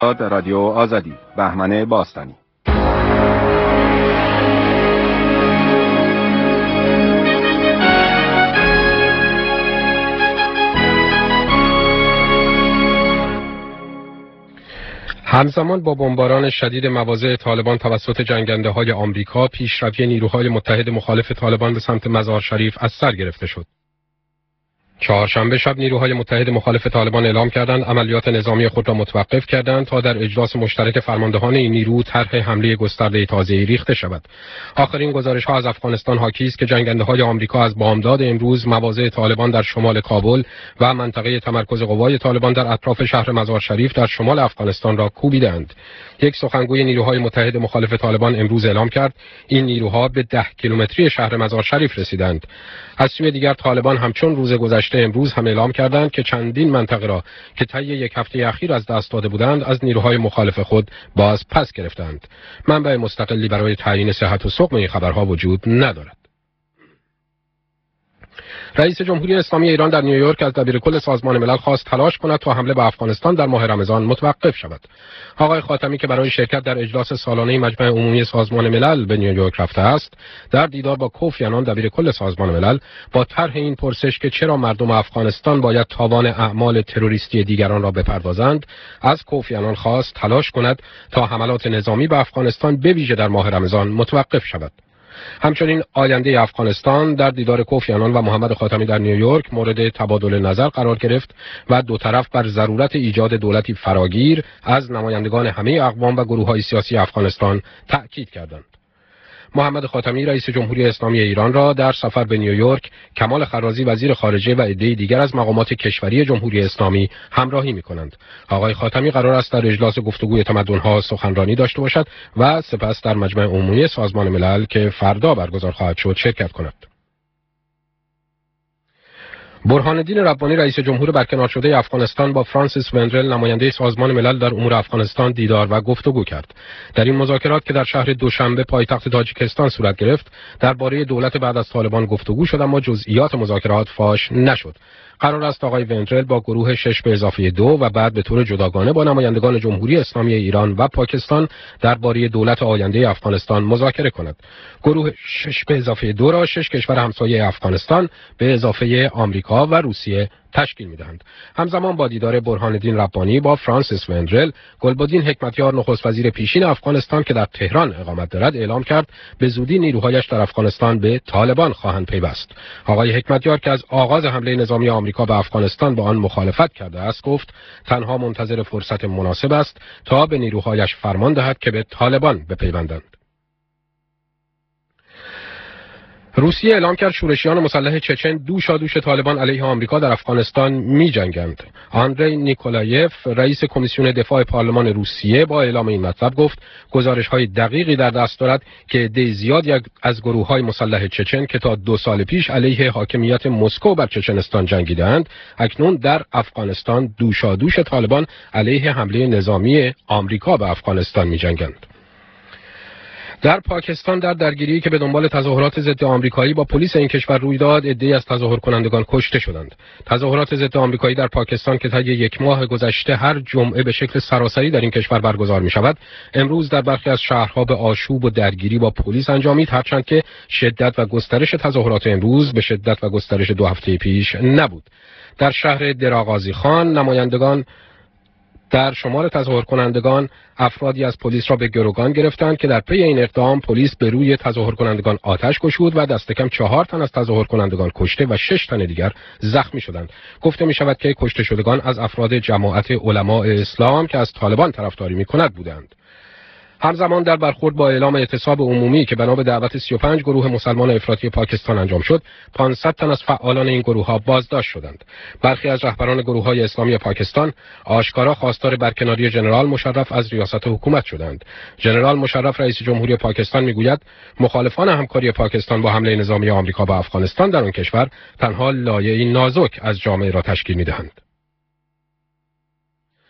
رادیو آزادی، بهمن باستانی. همزمان با بمباران شدید مواضع طالبان توسط جنگنده‌های آمریکا، پیشروی نیروهای متحد مخالف طالبان به سمت مزار شریف از سر گرفته شد. چهارشنبه شب نیروهای متحد مخالف طالبان اعلام کردند عملیات نظامی خود را متوقف کردند تا در اجلاس مشترک فرماندهان این نیرو طرح حمله گسترده تازه‌ای ریخته شود. آخرین گزارش‌ها از افغانستان حاکی است که جنگنده‌های آمریکا از بامداد امروز مواضع طالبان در شمال کابل و منطقه تمرکز قوای طالبان در اطراف شهر مزار شریف در شمال افغانستان را کوبیدند. یک سخنگوی نیروهای متحد مخالف طالبان امروز اعلام کرد این نیروها به 10 کیلومتری شهر مزار شریف رسیدند. از سوی دیگر طالبان همچون روز گذشته امروز هم اعلام کردند که چندین منطقه را که طی یک هفته اخیر از دست داده بودند از نیروهای مخالف خود باز پس گرفتند. منبع مستقلی برای تعیین صحت و سقم این خبرها وجود ندارد. رئیس جمهوری اسلامی ایران در نیویورک از دبیرکل سازمان ملل خواست تلاش کند تا حمله به افغانستان در ماه رمضان متوقف شود. آقای خاتمی که برای شرکت در اجلاس سالانه مجمع عمومی سازمان ملل به نیویورک رفته است، در دیدار با کوفی عنان دبیرکل سازمان ملل با طرح این پرسش که چرا مردم افغانستان باید تاوان اعمال تروریستی دیگران را بپردازند، از کوفی عنان خواست تلاش کند تا حملات نظامی به افغانستان به ویژه در ماه رمضان متوقف شود. همچنین آینده افغانستان در دیدار کوفی عنان و محمد خاتمی در نیویورک مورد تبادل نظر قرار گرفت و دو طرف بر ضرورت ایجاد دولتی فراگیر از نمایندگان همه اقوام و گروه‌های سیاسی افغانستان تأکید کردند. محمد خاتمی رئیس جمهوری اسلامی ایران را در سفر به نیویورک، کمال خرازی وزیر خارجه و عده‌ای دیگر از مقامات کشوری جمهوری اسلامی همراهی می‌کنند. آقای خاتمی قرار است در اجلاس گفتگوی تمدن‌ها سخنرانی داشته باشد و سپس در مجمع عمومی سازمان ملل که فردا برگزار خواهد شد شرکت کند. برهان الدین ربانی رئیس جمهور برکنار شده افغانستان با فرانسیس وندرل نماینده سازمان ملل در امور افغانستان دیدار و گفتگو کرد. در این مذاکرات که در شهر دوشنبه پایتخت تاجیکستان صورت گرفت، درباره دولت بعد از طالبان گفتگو شد اما جزئیات مذاکرات فاش نشد. قرار است آقای وندرل با گروه 6+2 و بعد به طور جداگانه با نمایندگان جمهوری اسلامی ایران و پاکستان درباره دولت آینده افغانستان مذاکره کند. گروه 6+2 را 6 کشور همسایه افغانستان به اضافه آمریکا و روسیه تشکیل می‌دهند. همزمان با دیدار برهان الدین ربانی با فرانسیس وندرل، گلبدین حکمتیار نخست وزیر پیشین افغانستان که در تهران اقامت دارد اعلام کرد به زودی نیروهایش در افغانستان به طالبان خواهند پیوست. آقای حکمتیار که از آغاز حمله نظامی آمریکا به افغانستان با آن مخالفت کرده است، گفت تنها منتظر فرصت مناسب است تا به نیروهایش فرمان دهد که به طالبان بپیوندند. روسیه اعلام کرد شورشیان مسلح چچن دوشادوش طالبان علیه آمریکا در افغانستان می‌جنگند. آندری نیکولایف رئیس کمیسیون دفاع پارلمان روسیه با اعلام این مطلب گفت گزارش‌های دقیقی در دست دارد که عده زیادی از گروه‌های مسلح چچن که تا 2 سال پیش علیه حاکمیت مسکو بر چچنستان جنگیدند، اکنون در افغانستان دوشادوش طالبان علیه حمله نظامی آمریکا به افغانستان می‌جنگند. در پاکستان در درگیری که به دنبال تظاهرات ضد آمریکایی با پلیس این کشور روی داد، عده‌ای از تظاهرکنندگان کشته شدند. تظاهرات ضد آمریکایی در پاکستان که طی یک ماه گذشته هر جمعه به شکل سراسری در این کشور برگزار می‌شود، امروز در برخی از شهرها به آشوب و درگیری با پلیس انجامید، هرچند که شدت و گسترش تظاهرات امروز به شدت و گسترش 2 هفته پیش نبود. در شهر دراغازی خان نمایندگان در شمار تظاهرکنندگان افرادی از پلیس را به گروگان گرفتند که در پی این اقدام پلیس به روی تظاهرکنندگان آتش گشود و دست کم 4 تن از تظاهرکنندگان کشته و 6 تن دیگر زخمی شدند. گفته می شود که کشته شدگان از افراد جماعت علماء اسلام که از طالبان طرفداری می کند بودند. همزمان در برخورد با اعلام اعتصاب عمومی که بنا به دعوت 35 گروه مسلمان افراطی پاکستان انجام شد، 500 تن از فعالان این گروه‌ها بازداشت شدند. برخی از رهبران گروه‌های اسلامی پاکستان آشکارا خواستار برکناری ژنرال مشرف از ریاست حکومت شدند. ژنرال مشرف رئیس جمهوری پاکستان میگوید مخالفان همکاری پاکستان با حمله نظامی آمریکا به افغانستان در آن کشور تنها لایه‌ای نازک از جامعه را تشکیل می‌دهند.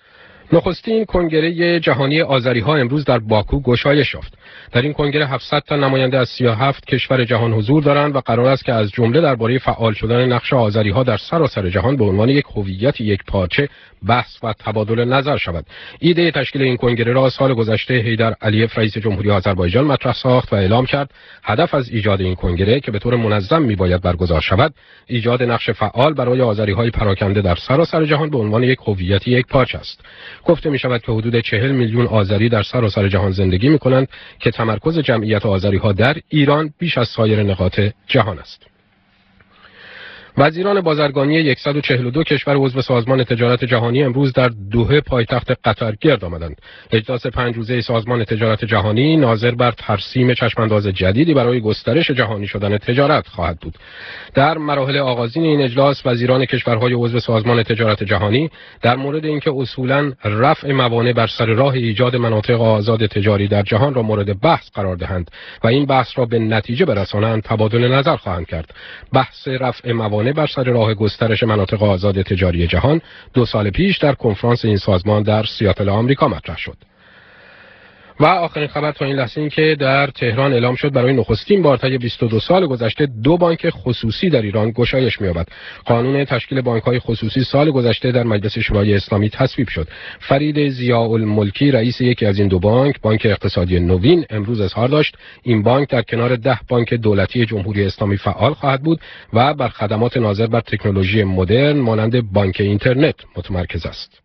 نخستین کنگره جهانی آذری‌ها امروز در باکو گشایش یافت. در این کنگره 700 تا نماینده از 37 کشور جهان حضور دارند و قرار است که از جمله درباره فعال شدن نقش آذری‌ها در سراسر جهان به عنوان یک هویت یکپارچه بحث و تبادل نظر شود. ایده تشکیل این کنگره را سال گذشته حیدر علیف رئیس جمهوری آذربایجان مطرح ساخت و اعلام کرد هدف از ایجاد این کنگره که به طور منظم میباید برگزار شود، ایجاد نقش فعال برای آذری‌های پراکنده در سراسر جهان به عنوان یک هویت یکپارچه است. گفته می شود که حدود 40 میلیون آذری در سراسر جهان زندگی می کنند که تمرکز جمعیت آذری‌ها در ایران بیش از سایر نقاط جهان است. وزیران بازرگانی 142 کشور عضو سازمان تجارت جهانی امروز در دوحه پایتخت قطر گرد آمدند. اجلاس 5 روزه سازمان تجارت جهانی ناظر بر ترسیم چشمانداز جدیدی برای گسترش جهانی شدن تجارت خواهد بود. در مراحل آغازین این اجلاس وزیران کشورهای عضو سازمان تجارت جهانی در مورد اینکه اصولاً رفع موانع بر سر راه ایجاد مناطق آزاد تجاری در جهان را مورد بحث قرار دهند و این بحث را به نتیجه برسانند تبادل نظر خواهند کرد. بحث رفع موانع بر سر راه گسترش مناطق آزاد تجاری جهان 2 سال پیش در کنفرانس این سازمان در سیاتل آمریکا مطرح شد. و آخرین خبر تا این لحظه این که در تهران اعلام شد برای نخستین بار طی 22 سال گذشته 2 بانک خصوصی در ایران گشایش می‌یابد. قانون تشکیل بانک‌های خصوصی سال گذشته در مجلس شورای اسلامی تصویب شد. فرید ضیاءالملکی رئیس یکی از این 2 بانک، بانک اقتصادی نوین، امروز اظهار داشت این بانک در کنار 10 بانک دولتی جمهوری اسلامی فعال خواهد بود و بر خدمات ناظر بر تکنولوژی مدرن مانند بانک اینترنت متمرکز است.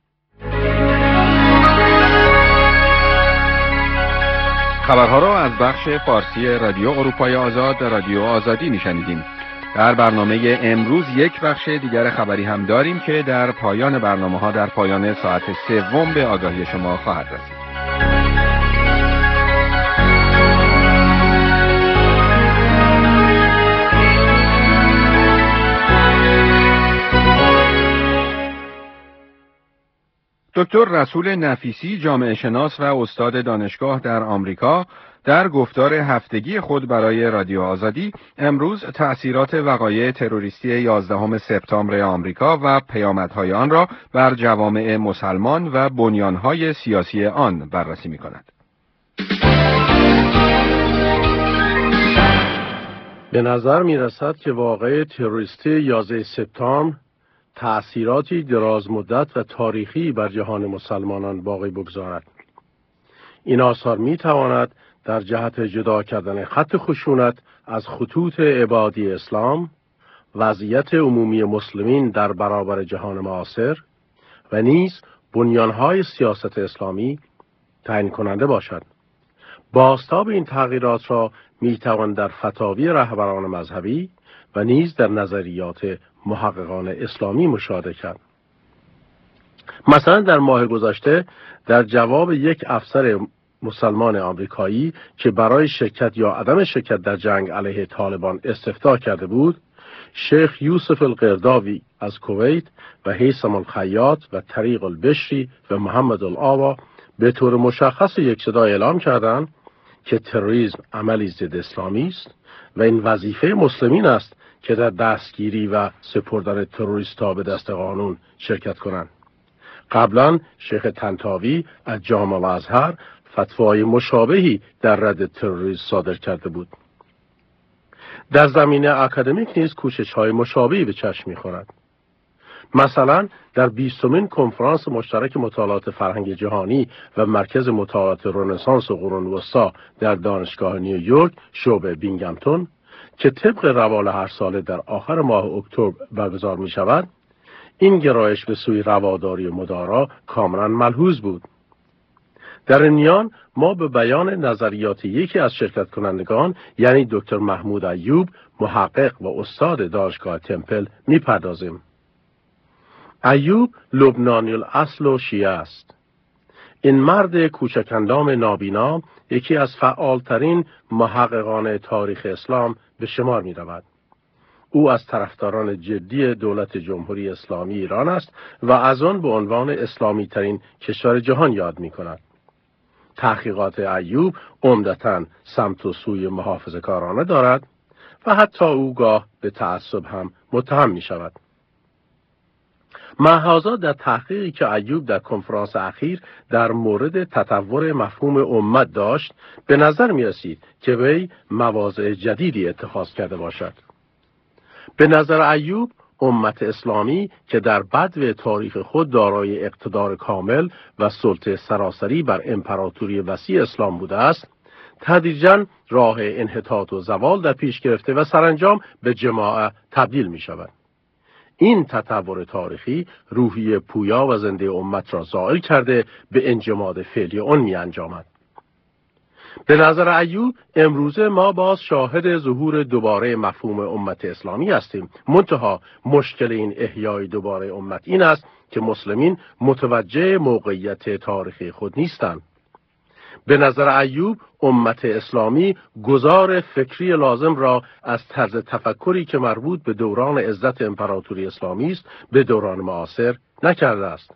خبرها را از بخش فارسی رادیو اروپای آزاد رادیو آزادی میشنیدیم. در برنامه امروز یک بخش دیگر خبری هم داریم که در پایان برنامه در پایان ساعت 3 به آگاهی شما خواهد رسید. دکتر رسول نفیسی جامعه شناس و استاد دانشگاه در آمریکا در گفتار هفتگی خود برای رادیو آزادی امروز تأثیرات وقایع تروریستی 11 سپتامبر آمریکا و پیامدهای آن را بر جوامع مسلمان و بنیانهای سیاسی آن بررسی می‌کند. به نظر می‌رسد که واقعه تروریستی 11 سپتامبر تأثیراتی دراز مدت و تاریخی بر جهان مسلمانان باقی بگذارد. این آثار می تواند در جهت جدا کردن خط خشونت از خطوط عبادی اسلام، وضعیت عمومی مسلمین در برابر جهان معاصر و نیز بنیانهای سیاست اسلامی تعیین کننده باشد. بازتاب این تغییرات را می توان در فتاوی رهبران مذهبی و نیز در نظریات محققان اسلامی مشاهده کرد. مثلا در ماه گذشته در جواب یک افسر مسلمان آمریکایی که برای شرکت یا عدم شرکت در جنگ علیه طالبان استفتاء کرده بود، شیخ یوسف القرداوی از کویت و هیثم الخیاط و طریق البشری و محمد الآوا به طور مشخص یک صدا اعلام کردند که تروریسم عملی ضد اسلامی است و این وظیفه مسلمین است که در دستگیری و سپردن تروریست‌ها به دست قانون شرکت کنند. قبلا شیخ طنطاوی از جامع الازهر فتوای مشابهی در رد تروریسم صادر کرده بود. در زمینه اکادمیک نیز کوشش‌های مشابهی به چشم می‌خورد. مثلا در 20مین کنفرانس مشترک مطالعات فرهنگ جهانی و مرکز مطالعات رنسانس و قرون وسطی در دانشگاه نیویورک شعبه بینگهامتون که طبق روال هر ساله در آخر ماه اکتبر برگزار می شود، این گرایش به سوی رواداری و مدارا کاملا ملحوظ بود. در این میان ما به بیان نظریات یکی از شرکت کنندگان یعنی دکتر محمود ایوب، محقق و استاد دانشگاه تمپل می پردازیم. ایوب لبنانی الاصل و شیعه است. این مرد کوچک‌اندام نابینا یکی از فعالترین محققان تاریخ اسلام به شمار می رود. او از طرفداران جدی دولت جمهوری اسلامی ایران است و از آن به عنوان اسلامی ترین کشور جهان یاد می کند. تحقیقات ایوب عمدتاً سمت و سوی محافظه‌کارانه دارد و حتی او گاه به تعصب هم متهم می شود. مهازا در تحقیقی که ایوب در کنفرانس اخیر در مورد تطور مفهوم امت داشت، به نظر می رسید که وی مواضع جدیدی اتخاذ کرده باشد. به نظر ایوب، امت اسلامی که در بدو تاریخ خود دارای اقتدار کامل و سلطه سراسری بر امپراتوری وسیع اسلام بوده است، تدریجاً راه انحطاط و زوال در پیش گرفته و سرانجام به جماعت تبدیل می شود. این تطور تاریخی روحی پویا و زنده امت را زائل کرده به انجماد فعلی آن می انجامد. به نظر ایوب امروزه ما باز شاهد ظهور دوباره مفهوم امت اسلامی هستیم. منتها مشکل این احیای دوباره امت این است که مسلمین متوجه موقعیت تاریخی خود نیستند. به نظر ایوب امت اسلامی گذار فکری لازم را از طرز تفکری که مربوط به دوران عزت امپراتوری اسلامی است به دوران معاصر نکرده است.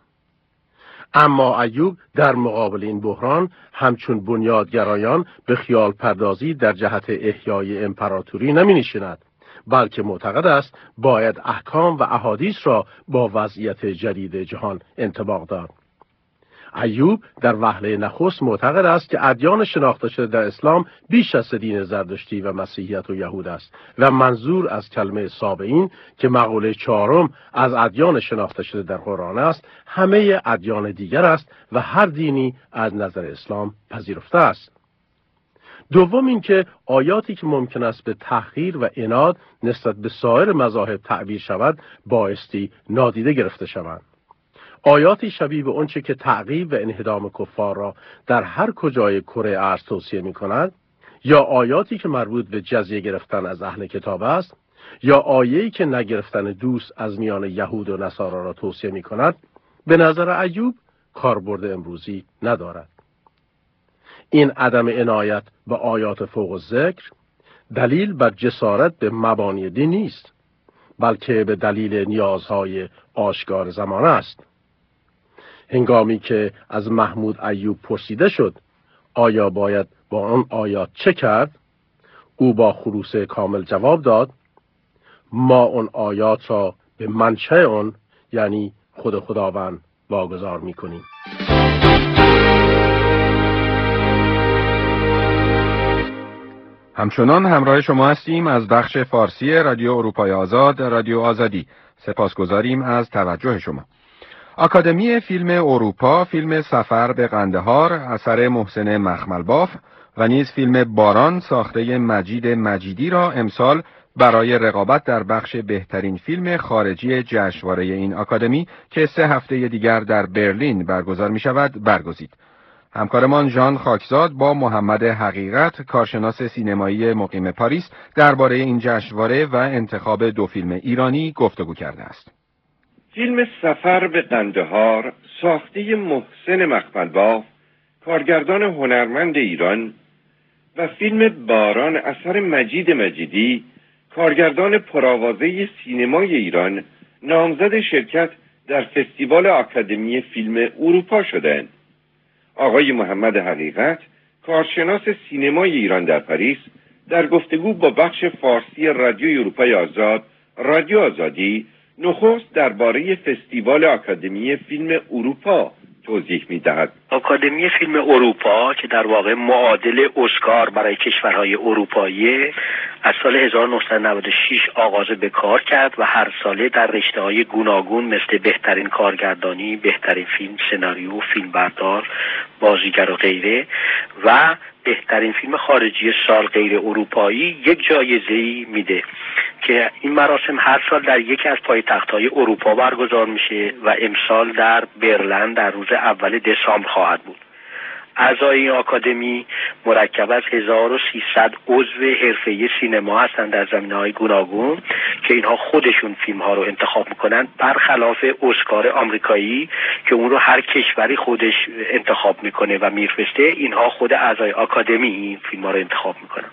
اما ایوب در مقابل این بحران همچون بنیادگرایان به خیال پردازی در جهت احیای امپراتوری نمی نشیند، بلکه معتقد است باید احکام و احادیث را با وضعیت جدید جهان انطباق داد. ایوب در وهله نخست معتقد است که ادیان شناخته شده در اسلام بیش از دین زرتشتی و مسیحیت و یهود است و منظور از کلمه سابعین که مقوله چهارم از ادیان شناخته شده در قرآن است، همه ادیان دیگر است و هر دینی از نظر اسلام پذیرفته است. دوم اینکه آیاتی که ممکن است به تحقیر و عناد نسبت به سایر مذاهب تعبیر شود بایستی نادیده گرفته شوند. آیاتی شبیه به آنچه که تعقیب و انهدام کفار را در هر کجای کره ارض توصیه می کند، یا آیاتی که مربوط به جزیه گرفتن از اهل کتاب است، یا آیه‌ای که نگرفتن دوست از میان یهود و نصارا را توصیه می کند، به نظر ایوب کاربرد امروزی ندارد. این عدم عنایت به آیات فوق الذکر دلیل بر جسارت به مبانی دین نیست، بلکه به دلیل نیازهای آشکار زمانه است. هنگامی که از محمود ایوب پرسیده شد آیا باید با آن آیات چه کرد، او با خلوص کامل جواب داد ما آن آیات را به منشأ آن یعنی خود خداوند واگذار می‌کنیم. همچنان همراه شما هستیم از بخش فارسی رادیو اروپای آزاد، رادیو آزادی. سپاسگزاریم از توجه شما. آکادمی فیلم اروپا فیلم سفر به قندهار اثر محسن مخملباف و نیز فیلم باران ساخته مجید مجیدی را امسال برای رقابت در بخش بهترین فیلم خارجی جشنواره این آکادمی که 3 هفته دیگر در برلین برگزار می شود برگزید. همکارمان ژان خاکزاد با محمد حقیقت کارشناس سینمایی مقیم پاریس درباره این جشنواره و انتخاب 2 فیلم ایرانی گفتگو کرده است. فیلم سفر به قندهار ساخته محسن مخملباف کارگردان هنرمند ایران و فیلم باران اثر مجید مجیدی کارگردان پرآوازه سینمای ایران نامزد شرکت در فستیوال آکادمی فیلم اروپا شدند. آقای محمد حقیقت کارشناس سینمای ایران در پاریس در گفتگو با بخش فارسی رادیو اروپای آزاد رادیو آزادی نخست درباره فستیوال آکادمی فیلم اروپا توضیح می‌دهد. آکادمی فیلم اروپا که در واقع معادل اسکار برای کشورهای اروپایی از سال 1996 آغاز به کار کرد و هر ساله در رشته‌های گوناگون مثل بهترین کارگردانی، بهترین فیلم، سناریو، فیلمبردار، بازیگر و غیره و بهترین فیلم خارجی سال غیر اروپایی یک جایزه‌ای میده که این مراسم هر سال در یکی از پایتخت‌های اروپا برگزار میشه و امسال در برلین در روز اول دسامبر خواهد بود. اعضای این آکادمی مرکب از 1300 عضو حرفه‌ای سینما هستند در زمینه‌های گوناگون که اینها خودشون فیلم‌ها رو انتخاب میکنن، برخلاف اسکار آمریکایی که اون رو هر کشوری خودش انتخاب میکنه و میفرسته. اینها خود اعضای آکادمی این فیلم‌ها رو انتخاب میکنن.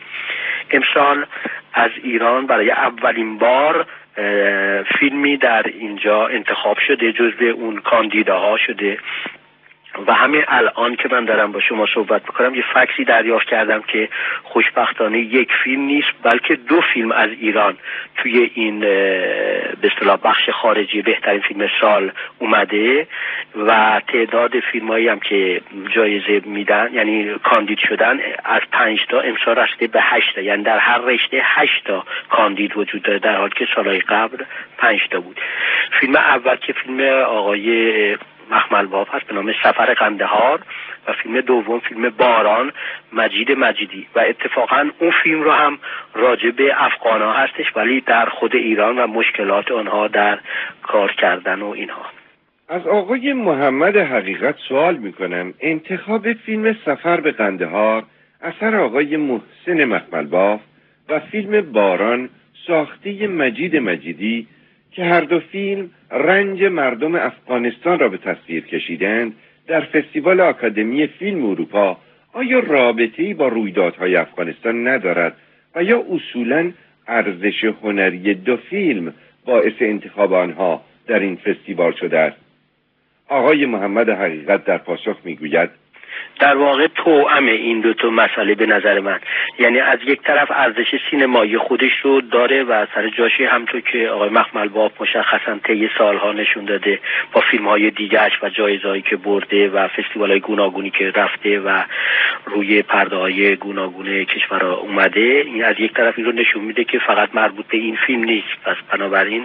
امسال از ایران برای اولین بار فیلمی در اینجا انتخاب شده، جزو اون کاندیداها شده و همین الان که من دارم با شما صحبت میکنم یه فکسی دریافت کردم که خوشبختانه یک فیلم نیست بلکه 2 فیلم از ایران توی این به اصطلاح بخش خارجی بهترین فیلم سال اومده و تعداد فیلمایی هم که جایزه میدن یعنی کاندید شدن از 5 تا امسال رسیده به 8 تا، یعنی در هر رشته 8 تا کاندید وجود داره در حالی که سالهای قبل 5 تا بود. فیلم اول که فیلم آقای مخمل باب هست به نام سفر قندهار و فیلم دوم فیلم باران مجید مجیدی و اتفاقا اون فیلم رو هم راجع به افغان‌ها هستش ولی در خود ایران و مشکلات آنها در کار کردن و اینها. از آقای محمد حقیقت سوال میکنم انتخاب فیلم سفر به قندهار اثر آقای محسن مخمل باف و فیلم باران ساخته مجید مجیدی که هر 2 فیلم رنج مردم افغانستان را به تصویر کشیدند در فستیوال آکادمی فیلم اروپا آیا رابطه‌ای با رویدادهای افغانستان ندارد و یا اصولاً ارزش هنری 2 فیلم باعث انتخاب آنها در این فستیوال شده است؟ آقای محمد حقیقت در پاسخ میگوید در واقع توأم این 2 مسئله به نظر من، یعنی از یک طرف ارزش سینمایی خودش رو داره و سر جاشی همونطور که آقای مخمل باب مشخصا طی سالها نشون داده با فیلم‌های دیگه‌اش و جایزه‌ای که برده و فستیوال‌های گوناگونی که رفته و روی پرده‌های گوناگون کشورها اومده، این از یک طرف این رو نشون میده که فقط مربوط به این فیلم نیست، پس بنابراین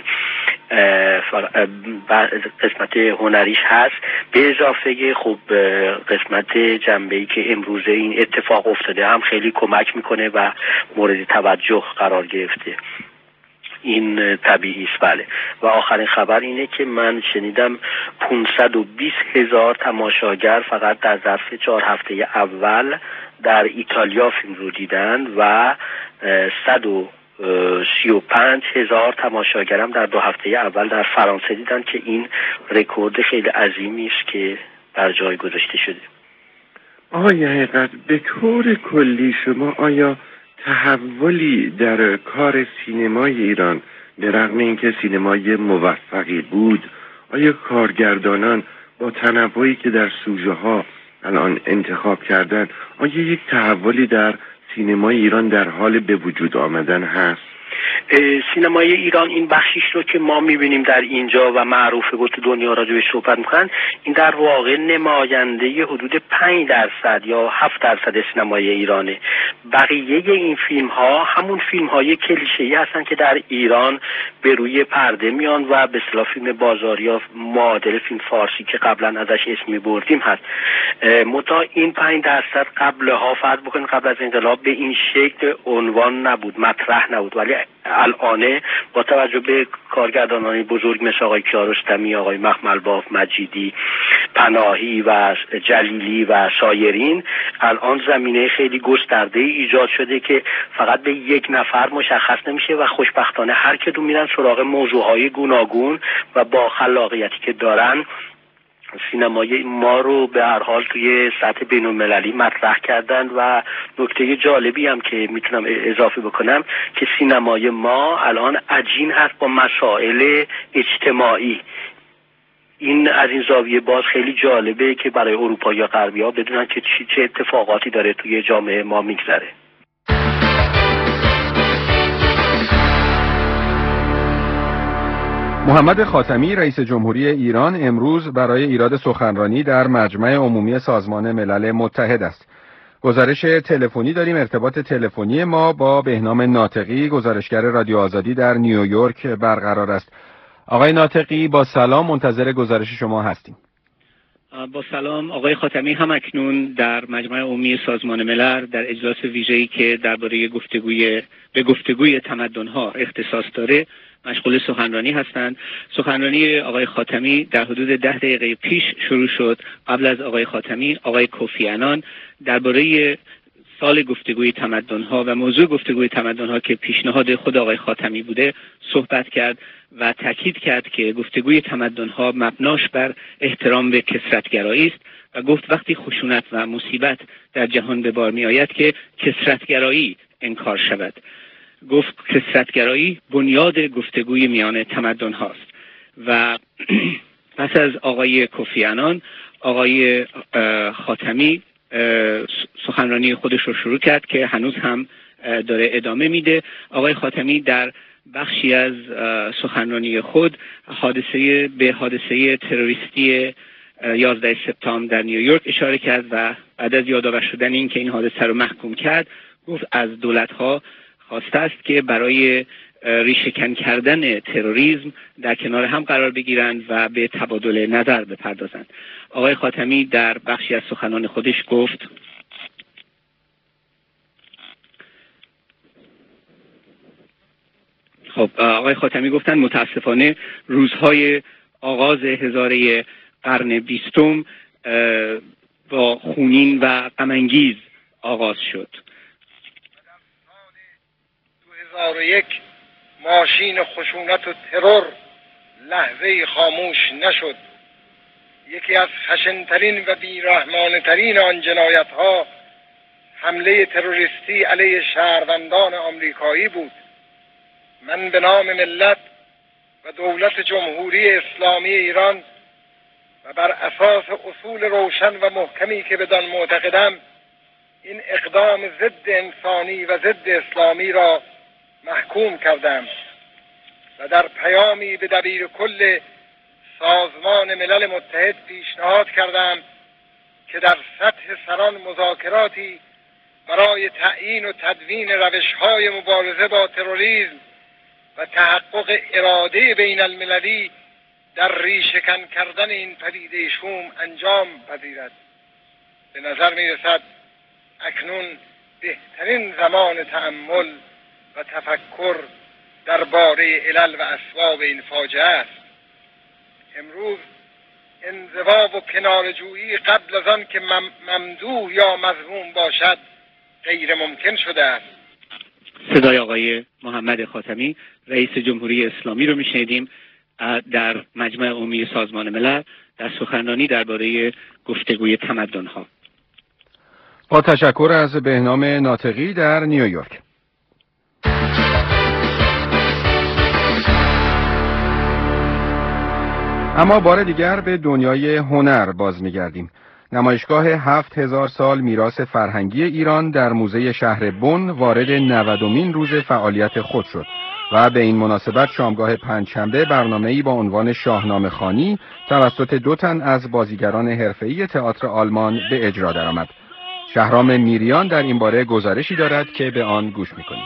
قسمت هنریش هست به اضافه خب قسمت جنبه‌ای که امروزه این اتفاق افتاده هم خیلی کمک میکنه و مورد توجه قرار گرفته. این طبیعی است. بله. و آخرین خبر اینه که من شنیدم 520,000 تماشاگر فقط در ظرف 4 هفته اول در ایتالیا فیلم رو دیدن و 135,000 تماشاگرم در 2 هفته اول در فرانسه دیدن که این رکورد خیلی عظیمی است که بر جای گذاشته شده. آقای حقیقت به طور کلی شما آیا تحولی در کار سینمای ایران به رغم اینکه سینمای موفقی بود، آیا کارگردانان با تنوعی که در سوژه ها الان انتخاب کردن آیا یک تحولی در سینمای ایران در حال به وجود آمدن هست؟ سینمای ایران این بخشیش رو که ما میبینیم در اینجا و معروفه و تو دنیا راجعش صحبت میکنن، این در واقع نماینده حدود 5% یا 7% سینمای ایرانه. بقیه این فیلم ها همون فیلم های کلیشه‌ای هستن که در ایران به روی پرده میان و به اصطلاح فیلم بازاری یا معادل فیلم فارسی که قبلا ازش اسم میبردیم هست. متا این 5% قبلها فرض بکنیم قبل از انقلاب به این شکل عنوان نبود، مطرح نبود، ولی الان با توجه به کارگردانان بزرگ مثل آقای کیارستمی، آقای مخمل باف، مجیدی، پناهی و جلیلی و سایرین، الان زمینه خیلی گسترده ایجاد شده که فقط به یک نفر مشخص نمیشه و خوشبختانه هر کدوم میرن سراغ موضوعهای گوناگون و با خلاقیتی که دارن سینمای ما رو به هر حال توی سطح بین‌المللی مطرح کردن. و نکته جالبی هم که میتونم اضافه بکنم که سینمای ما الان عجین هست با مسائل اجتماعی. این از این زاویه باز خیلی جالبه که برای اروپایی یا غربی ها بدونن که چه اتفاقاتی داره توی جامعه ما میگذره. محمد خاتمی رئیس جمهوری ایران امروز برای ایراد سخنرانی در مجمع عمومی سازمان ملل متحد است. گزارش تلفنی داریم. ارتباط تلفنی ما با بهنام ناطقی گزارشگر رادیو آزادی در نیویورک برقرار است. آقای ناطقی با سلام، منتظر گزارش شما هستیم. با سلام آقای خاتمی هم اکنون در مجمع عمومی سازمان ملل در اجلاس ویژه‌ای که درباره گفتگوی تمدن‌ها اختصاص داره مشغول سخنرانی هستند. سخنرانی آقای خاتمی در حدود 10 دقیقه پیش شروع شد. قبل از آقای خاتمی آقای کوفی عنان درباره سال گفتگوی تمدن‌ها و موضوع گفتگوی تمدن‌ها که پیشنهاد خود آقای خاتمی بوده صحبت کرد و تاکید کرد که گفتگوی تمدن‌ها مبناش بر احترام به کثرت‌گرایی است و گفت وقتی خشونت و مصیبت در جهان به بار می‌آید که کثرت‌گرایی انکار شود. گفت کثرت‌گرایی بنیاد گفتگوی میان تمدن هاست. و پس از آقای کوفی عنان آقای خاتمی سخنرانی خودش رو شروع کرد که هنوز هم داره ادامه میده. آقای خاتمی در بخشی از سخنرانی خود به حادثه تروریستی 11 سپتامبر در نیویورک اشاره کرد و بعد از یادآور شدن این که این حادثه رو محکوم کرد، گفت از دولت‌ها خواسته است که برای ریشه‌کن کردن تروریسم در کنار هم قرار بگیرند و به تبادل نظر بپردازند. آقای خاتمی در بخشی از سخنان خودش گفت آقای خاتمی گفتند متاسفانه روزهای آغاز هزاره قرن 20 با خونین و غم‌انگیز آغاز شد. در سال 2001 ماشین خشونت و ترور لحظه‌ای خاموش نشد. یکی از خشن‌ترین و بی‌رحمانه‌ترین آن جنایت‌ها حمله تروریستی علیه شهروندان آمریکایی بود. من به نام ملت و دولت جمهوری اسلامی ایران و بر اساس اصول روشن و محکمی که بدان معتقدم، این اقدام ضد انسانی و ضد اسلامی را محکوم کردم و در پیامی به دبیر کل سازمان ملل متحد پیشنهاد کردم که در سطح سران مذاکراتی برای تعیین و تدوین روش‌های مبارزه با تروریسم و تحقق اراده بین المللی در ریشه‌کن کردن این پدیده شوم انجام پذیرد. به نظر می رسد اکنون بهترین زمان تأمل و تفکر درباره علل و اسباب این فاجعه است. امروز انزوا و کناره‌جویی قبل از آن که ممدوح یا مذموم باشد غیر ممکن شده است. صدای آقای محمد خاتمی رئیس جمهوری اسلامی رو میشنیدیم در مجمع عمومی سازمان ملل در سخنرانی درباره گفتگوی تمدن‌ها. با تشکر از بهنام ناطقی در نیویورک. اما بار دیگر به دنیای هنر باز می‌گردیم. نمایشگاه 7000 سال میراث فرهنگی ایران در موزه شهر بن وارد 90مین روز فعالیت خود شد و به این مناسبت شامگاه پنجشنبه برنامه‌ای با عنوان شاهنامه خوانی توسط 2 تن از بازیگران حرفه‌ای تئاتر آلمان به اجرا درآمد. شهرام میریان در این باره گزارشی دارد که به آن گوش می‌کنیم.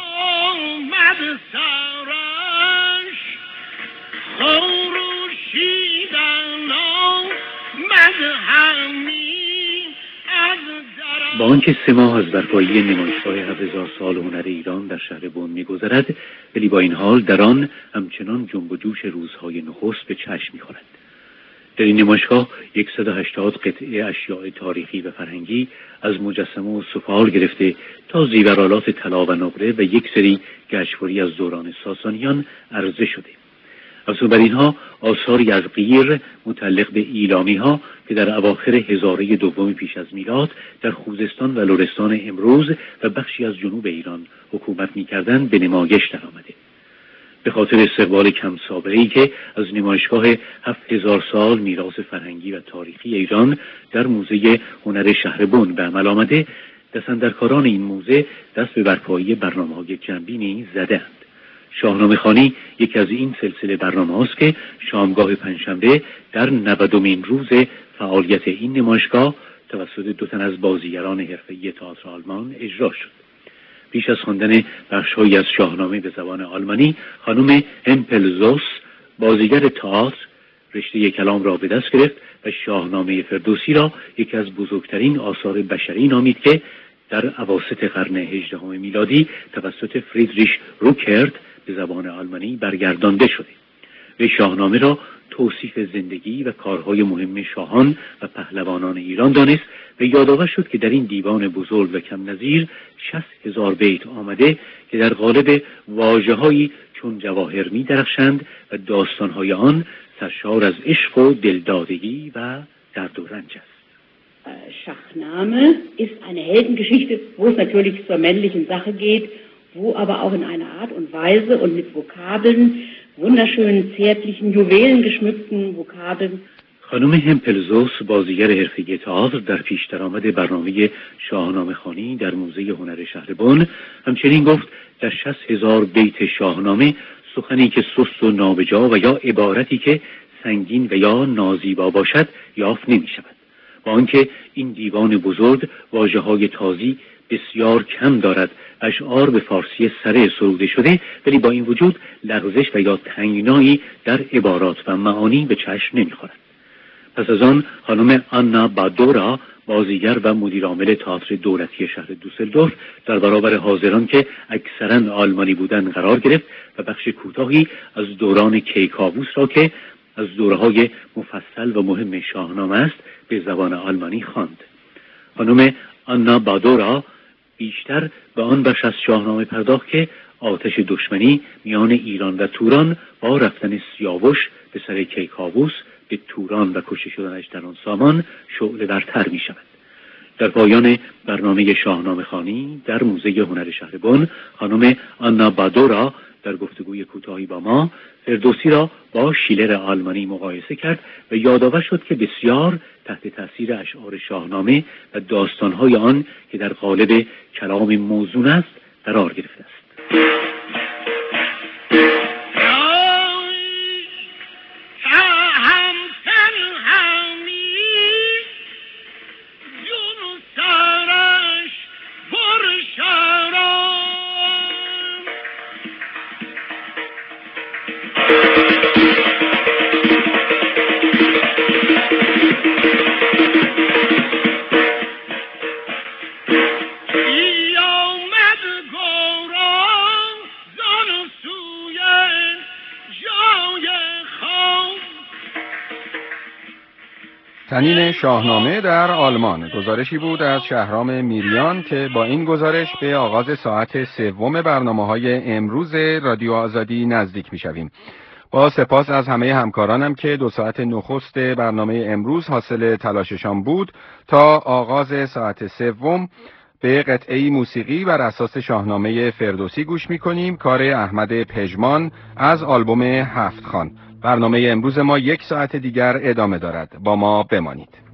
با آنکه 3 ماه از برپایی نمایشگاه 7000 سال هنر ایران در شهر بن می‌گذرد، ولی با این حال در آن همچنان جنب و جوش روزهای نخست به چشم می‌خورد. در این نمایشگاه 180 قطعه اشیاء تاریخی و فرهنگی از مجسمه و سفال گرفته تا زیورآلات طلا و نقره و یک سری گچبری از دوران ساسانیان عرضه شده. افزون بر اینها آثاری از غیر متعلق به ایلامی‌ها که در اواخر هزاره دوم پیش از میلاد در خوزستان و لرستان امروز و بخشی از جنوب ایران حکومت می‌کردند به نمایش درآمده. به خاطر استقبال کم سابقه‌ای که از نمایشگاه 7000 سال میراث فرهنگی و تاریخی ایران در موزه هنر شهر بن به عمل آمده، دستاندرکاران این موزه دست به برپایی برنامه‌های جنبی نیز زدند. شاهنامه خوانی یکی از این سلسله برنامه است که شامگاه پنجشنبه در 90مین روز فعالیت این نمایشگاه توسط 2 تن از بازیگران حرفه‌ای تئاتر آلمان اجرا شد. پیش از خواندن بخش‌هایی از شاهنامه به زبان آلمانی، خانم همپلزوس بازیگر تئاتر رشته کلام را به دست گرفت و شاهنامه فردوسی را یکی از بزرگترین آثار بشری نامید که در اواسط قرن 18 میلادی توسط فریدریش روکرت به زبان آلمانی برگردانده شده. و شاهنامه را توصیف زندگی و کارهای مهم شاهان و پهلوانان ایران دانست و یادآور شد که در این دیوان بزرگ و کم نظیر 60,000 بیت آمده که در قالب واژه‌هایی چون جواهر می درخشند و داستانهای آن سرشار از عشق و دلدادگی و درد و رنج است. Schachname ist eine Heldengeschichte, wo es natürlich zur männlichen Sache geht, wo aber auch in einer Art und Weise und mit Vokabeln, wunderschönen, zärtlichen, juwelengeschmückten Vokabeln. خانم همپلزوس، بازیگر حرفه‌ای تئاتر، در پیش درآمد برنامه شاهنامه‌خوانی در موزه هنر شهر بن همچنین گفت در 60,000 بیت شاهنامه سخنی که سست و نابجا و یا عبارتی که سنگین و یا نازیبا باشد یافت نمی شود. با آنکه این دیوان بزرگ واژه‌های تازی بسیار کم دارد، اشعار به فارسی سره سروده شده، ولی با این وجود لغزش و یا تنگنایی در عبارات و معانی به چشم نمی‌خورد. پس از آن خانم آنا بادورا، بازیگر و مدیرعامل تئاتر دولتی شهر دوسلدورف، در برابر حاضران که اکثرا آلمانی بودند قرار گرفت و بخش کوتاهی از دوران کیکاووس را که از دوره‌های مفصل و مهم شاهنامه است به زبان آلمانی خواند. خانم آنا بادورا بیشتر به آن بخش از شاهنامه پرداخت که آتش دشمنی میان ایران و توران با رفتن سیاوش به سر کیکاووس به توران و کشته شدنش در آن سامان شعله ورتر می شود. در پایان برنامه شاهنامه‌خوانی در موزه هنر شهر بن، خانم آنا بادورا در گفتگوی کوتاهی با ما فردوسی را با شیلر آلمانی مقایسه کرد و یادآور شد که بسیار تحت تأثیر اشعار شاهنامه و داستان‌های آن که در قالب کلام موزون است قرار گرفته است. تنین شاهنامه در آلمان، گزارشی بود از شهرام میریان که با این گزارش به آغاز ساعت سوم برنامه‌های امروز رادیو آزادی نزدیک می‌شویم. با سپاس از همه همکارانم که 2 ساعت نخست برنامه امروز حاصل تلاششان بود. تا آغاز ساعت سوم به قطعه‌ای موسیقی بر اساس شاهنامه فردوسی گوش می‌کنیم، کار احمد پژمان از آلبوم 7 خان. برنامه امروز ما 1 ساعت دیگر ادامه دارد. با ما بمانید.